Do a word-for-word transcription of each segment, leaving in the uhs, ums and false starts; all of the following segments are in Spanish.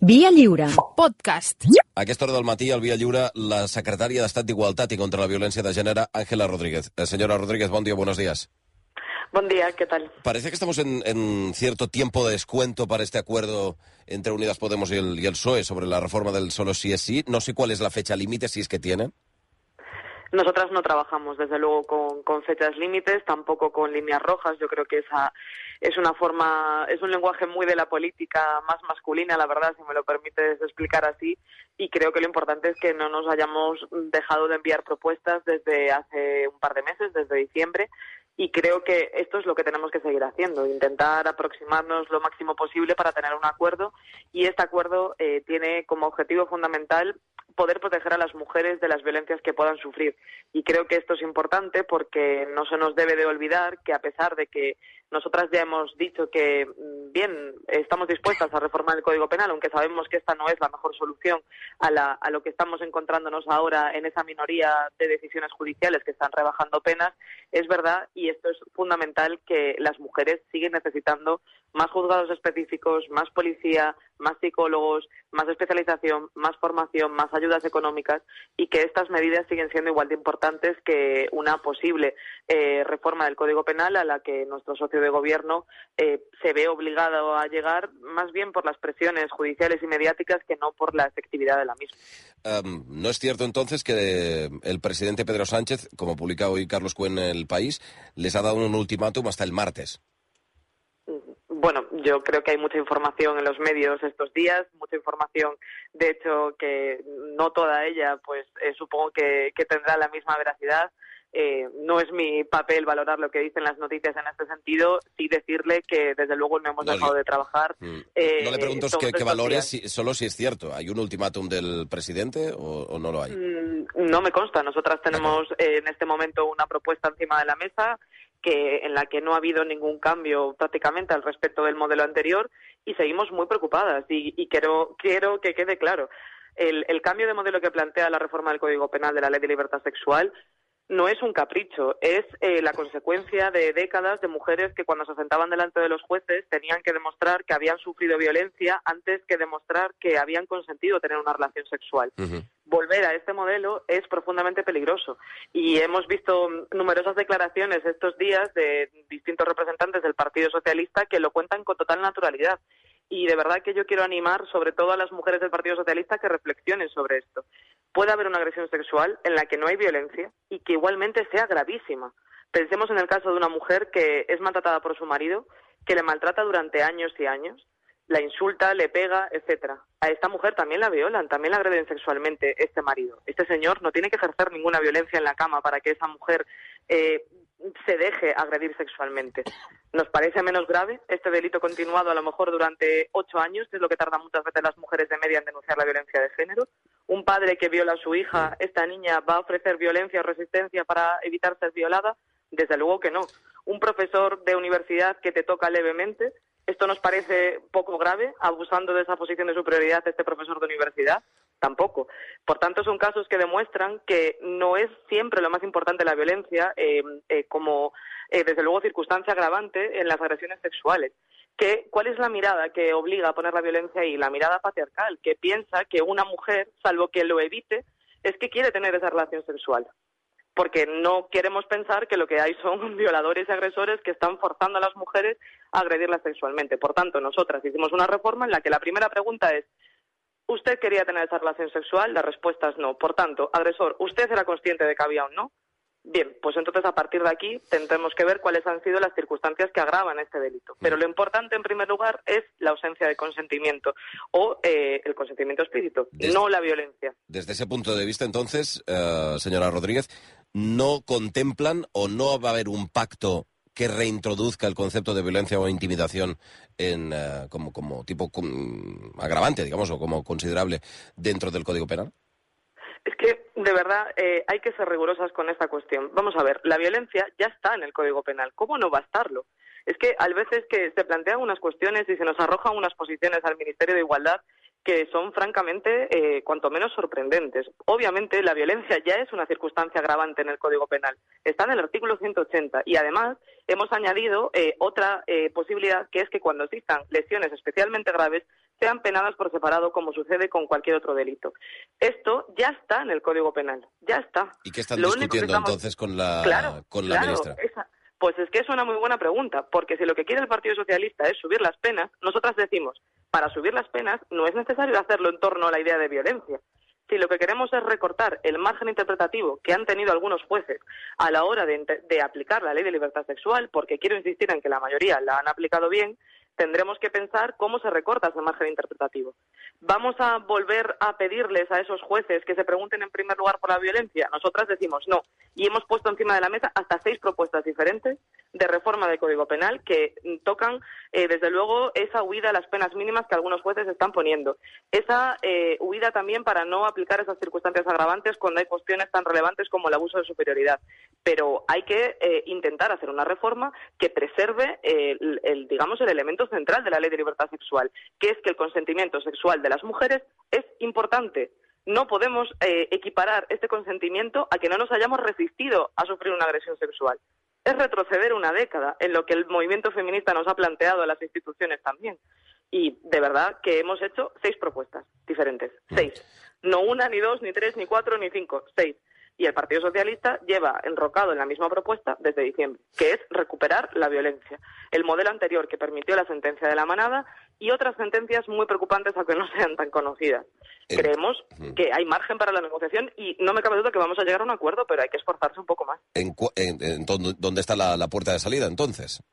Via Lliure. Podcast. A aquesta hora del matí, al Via Lliure, la secretària d'Estat d'Igualtat i contra la Violència de Gènere, Ángela Rodríguez. Eh, señora Rodríguez, buen día, buenos días. Buen día, ¿qué tal? Parece que estamos en, en cierto tiempo de descuento para este acuerdo entre Unidas Podemos y el, y el P S O E sobre la reforma del solo sí es sí. No sé cuál es la fecha límite, si es que tienen. Nosotras no trabajamos, desde luego, con, con fechas límites, tampoco con líneas rojas. Yo creo que esa es una forma, es un lenguaje muy de la política más masculina, la verdad, si me lo permites explicar así. Y creo que lo importante es que no nos hayamos dejado de enviar propuestas desde hace un par de meses, desde diciembre. Y creo que esto es lo que tenemos que seguir haciendo, intentar aproximarnos lo máximo posible para tener un acuerdo. Y este acuerdo eh, tiene como objetivo fundamental poder proteger a las mujeres de las violencias que puedan sufrir. Y creo que esto es importante porque no se nos debe de olvidar que, a pesar de que nosotras ya hemos dicho que, bien, estamos dispuestas a reformar el Código Penal, aunque sabemos que esta no es la mejor solución a, la, a lo que estamos encontrándonos ahora en esa minoría de decisiones judiciales que están rebajando penas, es verdad, y esto es fundamental, que las mujeres siguen necesitando más juzgados específicos, más policía, más psicólogos, más especialización, más formación, más ayudas económicas, y que estas medidas siguen siendo igual de importantes que una posible eh, reforma del Código Penal a la que nuestro socio de gobierno eh, se ve obligado a llegar, más bien por las presiones judiciales y mediáticas que no por la efectividad de la misma. Um, ¿No es cierto entonces que el presidente Pedro Sánchez, como publica hoy Carlos Cuen en El País, les ha dado un ultimátum hasta el martes? Bueno, yo creo que hay mucha información en los medios estos días, mucha información, de hecho, que no toda ella, pues eh, supongo que, que tendrá la misma veracidad. Eh, no es mi papel valorar lo que dicen las noticias en este sentido, sí decirle que desde luego no hemos no, dejado yo... de trabajar. Mm. Eh, no le pregunto que, que valores si, solo si es cierto. ¿Hay un ultimátum del presidente o, o no lo hay? Mm, no me consta. Nosotras tenemos eh, en este momento una propuesta encima de la mesa que en la que no ha habido ningún cambio prácticamente al respecto del modelo anterior, y seguimos muy preocupadas, y, y quiero, quiero que quede claro. El, el cambio de modelo que plantea la reforma del Código Penal de la Ley de Libertad Sexual no es un capricho, es eh, la consecuencia de décadas de mujeres que, cuando se sentaban delante de los jueces, tenían que demostrar que habían sufrido violencia antes que demostrar que habían consentido tener una relación sexual. Uh-huh. Volver a este modelo es profundamente peligroso, y hemos visto numerosas declaraciones estos días de distintos representantes del Partido Socialista que lo cuentan con total naturalidad. Y de verdad que yo quiero animar sobre todo a las mujeres del Partido Socialista que reflexionen sobre esto. Puede haber una agresión sexual en la que no hay violencia y que igualmente sea gravísima. Pensemos en el caso de una mujer que es maltratada por su marido, que le maltrata durante años y años, la insulta, le pega, etcétera. A esta mujer también la violan, también la agreden sexualmente este marido. Este señor no tiene que ejercer ninguna violencia en la cama para que esa mujer eh, se deje agredir sexualmente. Nos parece menos grave este delito continuado a lo mejor durante ocho años, que es lo que tardan muchas veces las mujeres de media en denunciar la violencia de género. Un padre que viola a su hija, ¿esta niña va a ofrecer violencia o resistencia para evitar ser violada? Desde luego que no. Un profesor de universidad que te toca levemente, ¿esto nos parece poco grave, abusando de esa posición de superioridad de este profesor de universidad? Tampoco. Por tanto, son casos que demuestran que no es siempre lo más importante la violencia eh, eh, como, eh, desde luego, circunstancia agravante en las agresiones sexuales. Que, ¿cuál es la mirada que obliga a poner la violencia ahí? La mirada patriarcal, que piensa que una mujer, salvo que lo evite, es que quiere tener esa relación sexual. Porque no queremos pensar que lo que hay son violadores y agresores que están forzando a las mujeres a agredirlas sexualmente. Por tanto, nosotras hicimos una reforma en la que la primera pregunta es: ¿usted quería tener esa relación sexual? La respuesta es no. Por tanto, agresor, ¿usted era consciente de que había un no? Bien, pues entonces a partir de aquí tendremos que ver cuáles han sido las circunstancias que agravan este delito. Pero lo importante, en primer lugar, es la ausencia de consentimiento o eh, el consentimiento explícito, desde, no la violencia. Desde ese punto de vista, entonces, uh, señora Rodríguez, ¿no contemplan o no va a haber un pacto que reintroduzca el concepto de violencia o intimidación en uh, como, como tipo com, agravante, digamos, o como considerable dentro del Código Penal? Es que, de verdad, eh, hay que ser rigurosas con esta cuestión. Vamos a ver, la violencia ya está en el Código Penal. ¿Cómo no va a estarlo? Es que a veces que se plantean unas cuestiones y se nos arrojan unas posiciones al Ministerio de Igualdad que son francamente eh, cuanto menos sorprendentes. Obviamente la violencia ya es una circunstancia agravante en el Código Penal, está en el artículo ciento ochenta y además hemos añadido eh, otra eh, posibilidad, que es que cuando existan lesiones especialmente graves sean penadas por separado, como sucede con cualquier otro delito. Esto ya está en el Código Penal, ya está. ¿Y qué están Lo discutiendo único que estamos... entonces con la, claro, con la claro, ministra? Esa... Pues es que es una muy buena pregunta, porque si lo que quiere el Partido Socialista es subir las penas, nosotras decimos, para subir las penas no es necesario hacerlo en torno a la idea de violencia. Si lo que queremos es recortar el margen interpretativo que han tenido algunos jueces a la hora de, de aplicar la ley de libertad sexual, porque quiero insistir en que la mayoría la han aplicado bien, tendremos que pensar cómo se recorta ese margen interpretativo. ¿Vamos a volver a pedirles a esos jueces que se pregunten en primer lugar por la violencia? Nosotras decimos no. Y hemos puesto encima de la mesa hasta seis propuestas diferentes de reforma del Código Penal que tocan, eh, desde luego, esa huida a las penas mínimas que algunos jueces están poniendo. Esa eh, huida también para no aplicar esas circunstancias agravantes cuando hay cuestiones tan relevantes como el abuso de superioridad. Pero hay que eh, intentar hacer una reforma que preserve eh, el, el, digamos, el elemento central de la ley de libertad sexual, que es que el consentimiento sexual de las mujeres es importante. No podemos eh, equiparar este consentimiento a que no nos hayamos resistido a sufrir una agresión sexual. Es retroceder una década en lo que el movimiento feminista nos ha planteado a las instituciones también. Y de verdad que hemos hecho seis propuestas diferentes. Seis. No una, ni dos, ni tres, ni cuatro, ni cinco. Seis. Y el Partido Socialista lleva enrocado en la misma propuesta desde diciembre, que es recuperar la violencia. El modelo anterior que permitió la sentencia de la manada y otras sentencias muy preocupantes aunque no sean tan conocidas. Eh, Creemos uh-huh. que hay margen para la negociación y no me cabe duda que vamos a llegar a un acuerdo, pero hay que esforzarse un poco más. ¿En, en, en dónde está la, la puerta de salida entonces?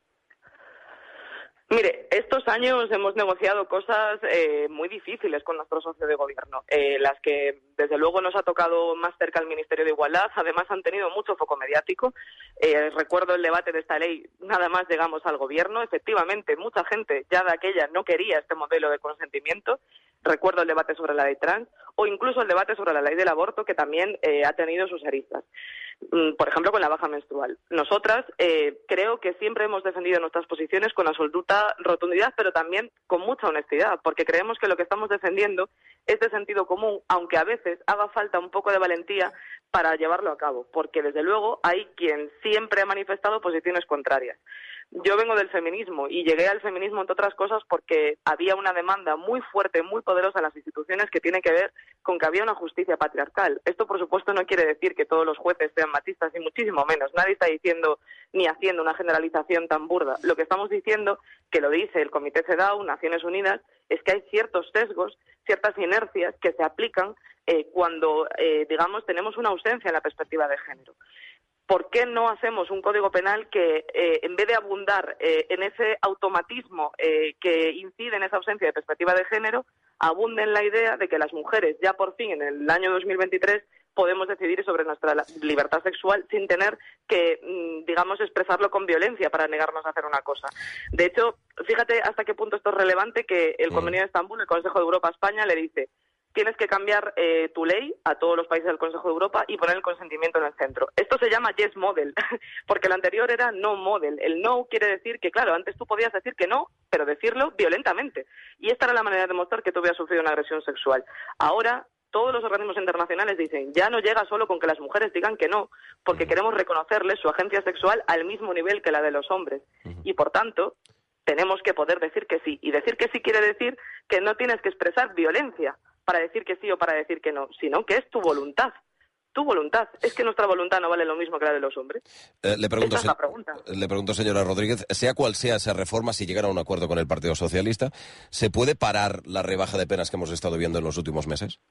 Mire, estos años hemos negociado cosas eh, muy difíciles con nuestro socio de gobierno, eh, las que desde luego nos ha tocado más cerca el Ministerio de Igualdad, además han tenido mucho foco mediático. Eh, recuerdo el debate de esta ley, nada más llegamos al gobierno, efectivamente mucha gente ya de aquella no quería este modelo de consentimiento. Recuerdo el debate sobre la ley trans o incluso el debate sobre la ley del aborto, que también eh, ha tenido sus aristas. Por ejemplo, con la baja menstrual. Nosotras eh, creo que siempre hemos defendido nuestras posiciones con absoluta rotundidad, pero también con mucha honestidad, porque creemos que lo que estamos defendiendo es de sentido común, aunque a veces haga falta un poco de valentía para llevarlo a cabo, porque desde luego hay quien siempre ha manifestado posiciones contrarias. Yo vengo del feminismo y llegué al feminismo, entre otras cosas, porque había una demanda muy fuerte, muy poderosa en las instituciones que tiene que ver con que había una justicia patriarcal. Esto, por supuesto, no quiere decir que todos los jueces sean machistas, ni muchísimo menos. Nadie está diciendo ni haciendo una generalización tan burda. Lo que estamos diciendo, que lo dice el Comité CEDAW, Naciones Unidas, es que hay ciertos sesgos, ciertas inercias que se aplican eh, cuando, eh, digamos, tenemos una ausencia en la perspectiva de género. ¿Por qué no hacemos un código penal que, eh, en vez de abundar eh, en ese automatismo eh, que incide en esa ausencia de perspectiva de género, abunde en la idea de que las mujeres, ya por fin en el año dos mil veintitrés, podemos decidir sobre nuestra libertad sexual sin tener que, digamos, expresarlo con violencia para negarnos a hacer una cosa? De hecho, fíjate hasta qué punto esto es relevante, que el Convenio de Estambul, el Consejo de Europa a España, le dice: tienes que cambiar eh, tu ley a todos los países del Consejo de Europa y poner el consentimiento en el centro. Esto se llama yes model, porque el anterior era no model. El no quiere decir que, claro, antes tú podías decir que no, pero decirlo violentamente. Y esta era la manera de demostrar que tú habías sufrido una agresión sexual. Ahora, todos los organismos internacionales dicen, ya no llega solo con que las mujeres digan que no, porque queremos reconocerles su agencia sexual al mismo nivel que la de los hombres. Y, por tanto, tenemos que poder decir que sí. Y decir que sí quiere decir que no tienes que expresar violencia para decir que sí o para decir que no, sino que es tu voluntad. Tu voluntad. ¿Es que nuestra voluntad no vale lo mismo que la de los hombres? Eh, le pregunto, Esa es la pregunta. Le pregunto, señora Rodríguez, sea cual sea esa reforma, si llegara a un acuerdo con el Partido Socialista, ¿se puede parar la rebaja de penas que hemos estado viendo en los últimos meses?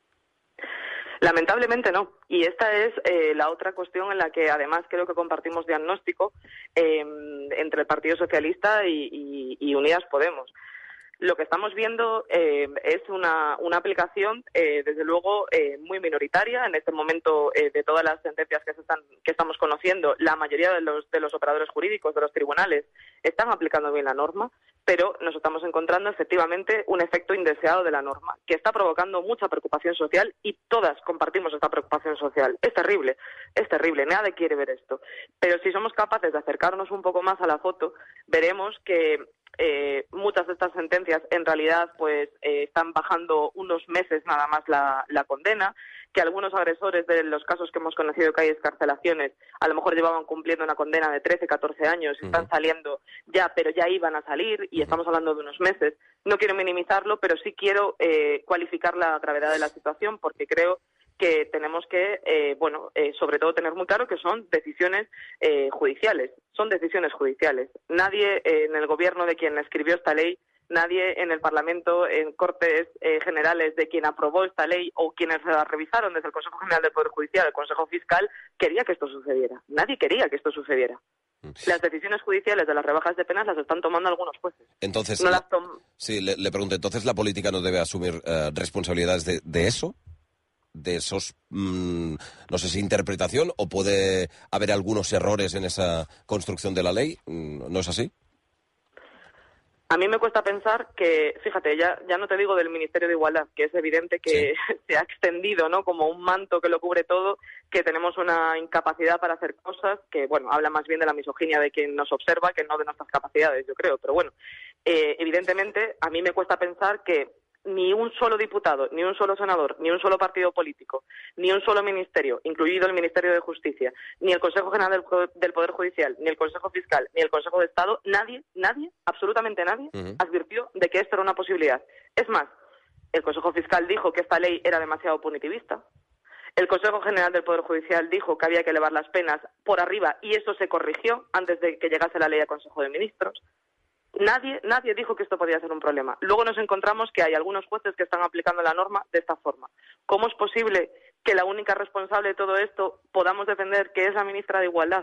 Lamentablemente no. Y esta es eh, la otra cuestión en la que además creo que compartimos diagnóstico eh, entre el Partido Socialista y, y, y Unidas Podemos. Lo que estamos viendo eh, es una, una aplicación, eh, desde luego, eh, muy minoritaria. En este momento, eh, de todas las sentencias que, se están, que estamos conociendo, la mayoría de los, de los operadores jurídicos, de los tribunales, están aplicando bien la norma, pero nos estamos encontrando efectivamente un efecto indeseado de la norma, que está provocando mucha preocupación social y todas compartimos esta preocupación social. Es terrible, es terrible, nadie quiere ver esto. Pero si somos capaces de acercarnos un poco más a la foto, veremos que eh, muchas de estas sentencias en realidad pues eh, están bajando unos meses nada más la, la condena, que algunos agresores de los casos que hemos conocido que hay excarcelaciones a lo mejor llevaban cumpliendo una condena de trece, catorce años y uh-huh. están saliendo ya, pero ya iban a salir y uh-huh. estamos hablando de unos meses. No quiero minimizarlo, pero sí quiero eh, cualificar la gravedad de la situación porque creo que tenemos que, eh, bueno, eh, sobre todo tener muy claro que son decisiones eh, judiciales, son decisiones judiciales. Nadie eh, en el gobierno de quien escribió esta ley, nadie en el Parlamento, en Cortes eh, Generales de quien aprobó esta ley o quienes la revisaron desde el Consejo General del Poder Judicial, el Consejo Fiscal, quería que esto sucediera. Nadie quería que esto sucediera. Las decisiones judiciales de las rebajas de penas las están tomando algunos jueces. Entonces, no las tom- sí, le, le pregunto, ¿entonces la política no debe asumir uh, responsabilidades de, de eso? ¿De esos, mmm, no sé si interpretación o puede haber algunos errores en esa construcción de la ley? ¿No es así? A mí me cuesta pensar que, fíjate, ya, ya no te digo del Ministerio de Igualdad, que es evidente que sí. se ha extendido, ¿no?, como un manto que lo cubre todo, que tenemos una incapacidad para hacer cosas, que, bueno, habla más bien de la misoginia de quien nos observa que no de nuestras capacidades, yo creo. Pero bueno, eh, evidentemente a mí me cuesta pensar que ni un solo diputado, ni un solo senador, ni un solo partido político, ni un solo ministerio, incluido el Ministerio de Justicia, ni el Consejo General del, del Poder Judicial, ni el Consejo Fiscal, ni el Consejo de Estado, nadie, nadie, absolutamente nadie, uh-huh. advirtió de que esto era una posibilidad. Es más, el Consejo Fiscal dijo que esta ley era demasiado punitivista. El Consejo General del Poder Judicial dijo que había que elevar las penas por arriba y eso se corrigió antes de que llegase la ley al Consejo de Ministros. Nadie, nadie dijo que esto podía ser un problema. Luego nos encontramos que hay algunos jueces que están aplicando la norma de esta forma. ¿Cómo es posible que la única responsable de todo esto podamos defender que es la ministra de Igualdad?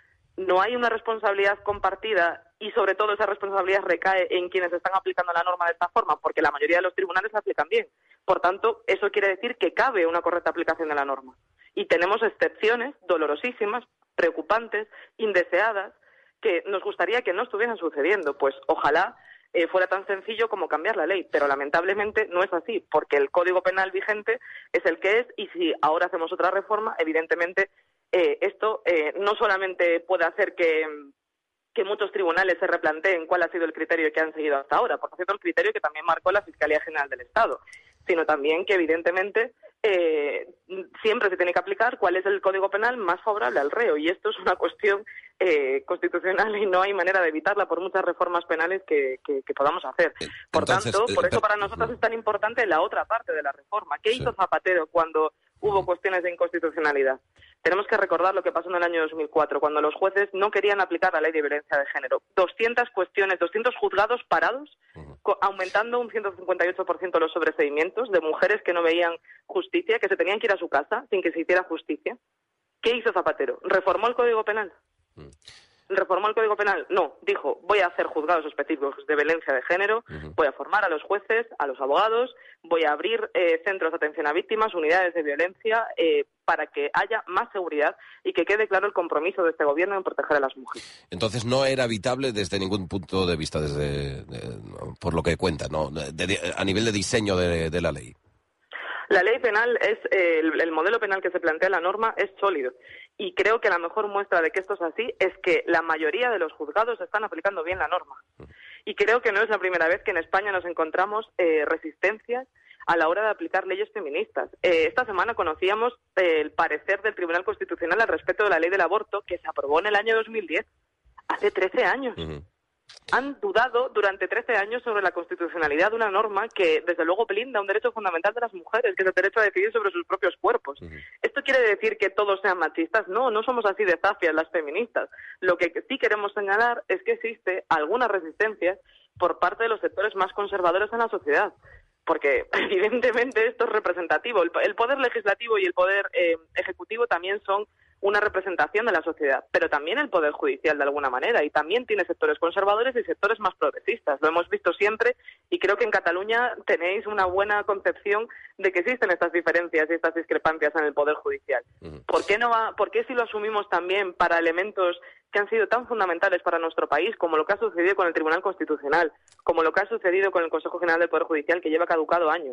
No hay una responsabilidad compartida y sobre todo esa responsabilidad recae en quienes están aplicando la norma de esta forma, porque la mayoría de los tribunales la aplican bien. Por tanto, eso quiere decir que cabe una correcta aplicación de la norma. Y tenemos excepciones dolorosísimas, preocupantes, indeseadas, que nos gustaría que no estuvieran sucediendo. Pues ojalá eh, fuera tan sencillo como cambiar la ley, pero lamentablemente no es así, porque el Código Penal vigente es el que es y si ahora hacemos otra reforma, evidentemente eh, esto eh, no solamente puede hacer que, que muchos tribunales se replanteen cuál ha sido el criterio que han seguido hasta ahora, por cierto, el criterio que también marcó la Fiscalía General del Estado, sino también que evidentemente eh, siempre se tiene que aplicar cuál es el Código Penal más favorable al reo, y esto es una cuestión eh, constitucional y no hay manera de evitarla por muchas reformas penales que, que, que podamos hacer. Por Entonces, tanto, por eso para nosotros es tan importante la otra parte de la reforma. ¿Qué sí. hizo Zapatero cuando hubo cuestiones de inconstitucionalidad? Tenemos que recordar lo que pasó en el año dos mil cuatro, cuando los jueces no querían aplicar la ley de violencia de género. doscientas cuestiones, doscientos juzgados parados, uh-huh. aumentando un ciento cincuenta y ocho por ciento los sobreseimientos de mujeres que no veían justicia, que se tenían que ir a su casa sin que se hiciera justicia. ¿Qué hizo Zapatero? ¿Reformó el Código Penal? Uh-huh. ¿Reformó el Código Penal? No, dijo, voy a hacer juzgados específicos de violencia de género, uh-huh. voy a formar a los jueces, a los abogados, voy a abrir eh, centros de atención a víctimas, unidades de violencia, eh, para que haya más seguridad y que quede claro el compromiso de este gobierno en proteger a las mujeres. Entonces no era evitable desde ningún punto de vista, desde de, por lo que cuenta, ¿no? De, de, a nivel de diseño de, de la ley. La ley penal es, eh, el, el modelo penal que se plantea en la norma es sólido y creo que la mejor muestra de que esto es así es que la mayoría de los juzgados están aplicando bien la norma. Y creo que no es la primera vez que en España nos encontramos eh, resistencias a la hora de aplicar leyes feministas. Eh, esta semana conocíamos eh, el parecer del Tribunal Constitucional al respecto de la ley del aborto que se aprobó en el año dos mil diez, hace trece años. Uh-huh. Han dudado durante trece años sobre la constitucionalidad de una norma que, desde luego, blinda un derecho fundamental de las mujeres, que es el derecho a decidir sobre sus propios cuerpos. Uh-huh. ¿Esto quiere decir que todos sean machistas? No, no somos así de zafias las feministas. Lo que sí queremos señalar es que existe alguna resistencia por parte de los sectores más conservadores en la sociedad. Porque, evidentemente, esto es representativo. El, el poder legislativo y el poder eh, ejecutivo también son una representación de la sociedad, pero también el Poder Judicial de alguna manera, y también tiene sectores conservadores y sectores más progresistas. Lo hemos visto siempre y creo que en Cataluña tenéis una buena concepción de que existen estas diferencias y estas discrepancias en el Poder Judicial. Uh-huh. ¿Por qué no va, por qué si lo asumimos también para elementos que han sido tan fundamentales para nuestro país, como lo que ha sucedido con el Tribunal Constitucional, como lo que ha sucedido con el Consejo General del Poder Judicial, que lleva caducado años?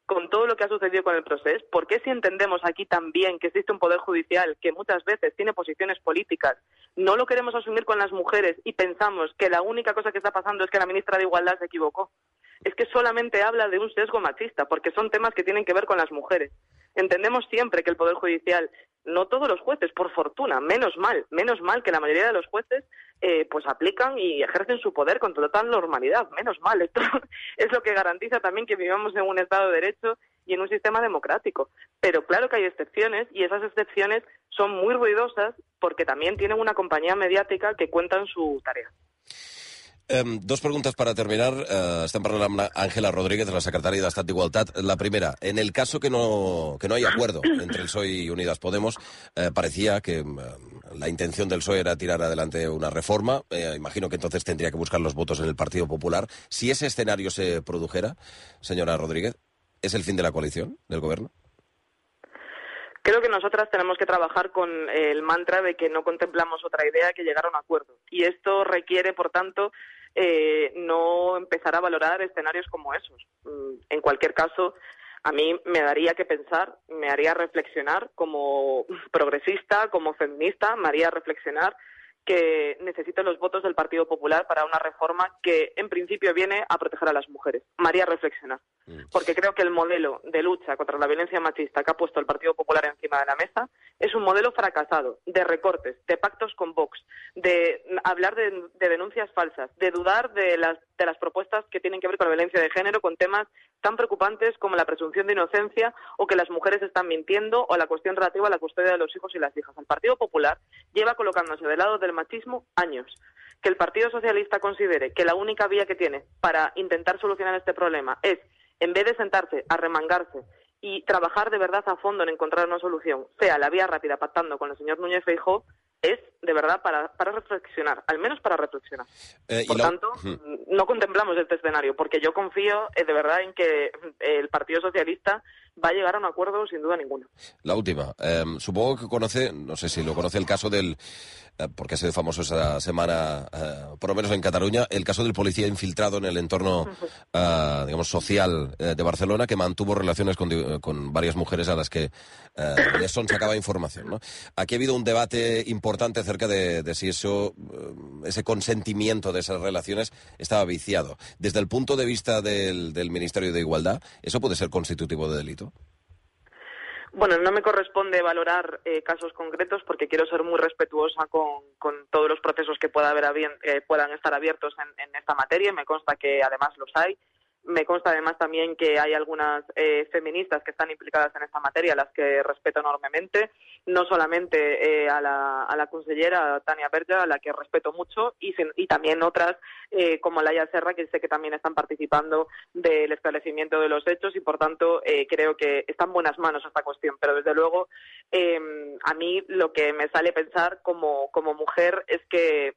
con todo lo que ha sucedido con el proceso? ¿Por qué, si entendemos aquí también que existe un poder judicial que muchas veces tiene posiciones políticas, no lo queremos asumir con las mujeres y pensamos que la única cosa que está pasando es que la ministra de Igualdad se equivocó? Es que solamente habla de un sesgo machista, porque son temas que tienen que ver con las mujeres. Entendemos siempre que el Poder Judicial, no todos los jueces, por fortuna, menos mal, menos mal que la mayoría de los jueces eh, pues aplican y ejercen su poder con total normalidad, menos mal. Esto es lo que garantiza también que vivamos en un Estado de Derecho y en un sistema democrático. Pero claro que hay excepciones, y esas excepciones son muy ruidosas porque también tienen una compañía mediàtica que cuentan su tarea. Um, dos preguntes per a terminar. Uh, estem parlant amb Ángela Rodríguez, la secretària d'Estat d'Igualtat. La primera, en el caso que no, que no hay acuerdo entre el P S O E y Unidas Podemos, eh, parecía que uh, la intención del P S O E era tirar adelante una reforma. Eh, imagino que entonces tendría que buscar los votos en el Partido Popular. Si ese escenario se produjera, señora Rodríguez, ¿es el fin de la coalición del Gobierno? Creo que nosotras tenemos que trabajar con el mantra de que no contemplamos otra idea que llegar a un acuerdo. Y esto requiere, por tanto, eh, no empezar a valorar escenarios como esos. En cualquier caso, a mí me daría que pensar, me haría reflexionar como progresista, como feminista, me haría reflexionar que necesito los votos del Partido Popular para una reforma que en principio viene a proteger a las mujeres. Me haría reflexionar, porque creo que el modelo de lucha contra la violencia machista que ha puesto el Partido Popular encima de la mesa es un modelo fracasado, de recortes, de pactos con Vox, de hablar de, de denuncias falsas, de dudar de las, de las propuestas que tienen que ver con la violencia de género, con temas tan preocupantes como la presunción de inocencia o que las mujeres están mintiendo o la cuestión relativa a la custodia de los hijos y las hijas. El Partido Popular lleva colocándose del lado del machismo años. Que el Partido Socialista considere que la única vía que tiene para intentar solucionar este problema es, en vez de sentarse a remangarse y trabajar de verdad a fondo en encontrar una solución, sea la vía rápida pactando con el señor Núñez Feijóo, es de verdad para, para reflexionar, al menos para reflexionar. Eh, Por la... tanto, uh-huh. no contemplamos este escenario, porque yo confío eh, de verdad en que el Partido Socialista va a llegar a un acuerdo sin duda ninguna. La última. Eh, supongo que conoce, no sé si lo conoce, el caso del, eh, porque ha sido famoso esa semana, eh, por lo menos en Cataluña, el caso del policía infiltrado en el entorno, uh-huh. eh, digamos, social eh, de Barcelona, que mantuvo relaciones con, con varias mujeres a las que eh, les son sacaba información, ¿no? Aquí ha habido un debate importante acerca de, de si eso, ese consentimiento de esas relaciones estaba viciado. Desde el punto de vista del, del Ministerio de Igualdad, ¿eso puede ser constitutivo de delito? Bueno, no me corresponde valorar eh, casos concretos porque quiero ser muy respetuosa con, con todos los procesos que pueda haber eh, puedan estar abiertos en, en esta materia. Me consta que además los hay. Me consta además también que hay algunas eh, feministas que están implicadas en esta materia, a las que respeto enormemente, no solamente eh, a, la, a la consellera Tania Berja, a la que respeto mucho, y, y también otras eh, como Laia Serra, que sé que también están participando del esclarecimiento de los hechos y, por tanto, eh, creo que está en buenas manos esta cuestión. Pero, desde luego, eh, a mí lo que me sale pensar como, como mujer es que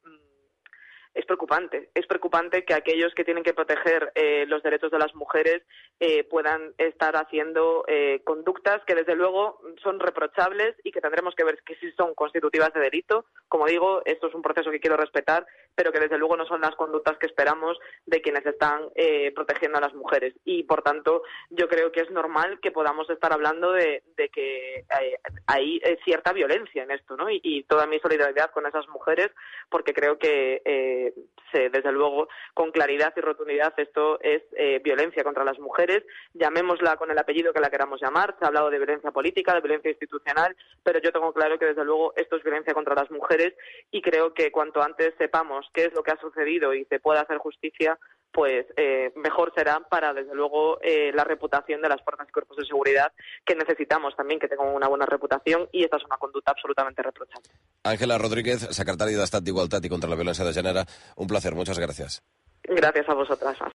es preocupante. Es preocupante que aquellos que tienen que proteger eh, los derechos de las mujeres eh, puedan estar haciendo eh, conductas que, desde luego, son reprochables y que tendremos que ver que si son constitutivas de delito. Como digo, esto es un proceso que quiero respetar, pero que, desde luego, no son las conductas que esperamos de quienes están eh, protegiendo a las mujeres. Y, por tanto, yo creo que es normal que podamos estar hablando de, de que eh, hay eh, cierta violencia en esto, ¿no? Y, y toda mi solidaridad con esas mujeres, porque creo que eh, se, desde luego, con claridad y rotundidad, esto es eh, violencia contra las mujeres, llamémosla con el apellido que la queramos llamar. Se ha hablado de violencia política, de violencia institucional, pero yo tengo claro que, desde luego, esto es violencia contra las mujeres, y creo que cuanto antes sepamos qué es lo que ha sucedido y se pueda hacer justicia, pues eh, mejor será para, desde luego, eh, la reputación de las fuerzas y cuerpos de seguridad, que necesitamos también que tengan una buena reputación, y esta es una conducta absolutamente reprochable. Ángela Rodríguez, secretària d'Estat d'Igualtat i contra la Violència de Gènere, un placer, muchas gracias. Gracias a vosotras.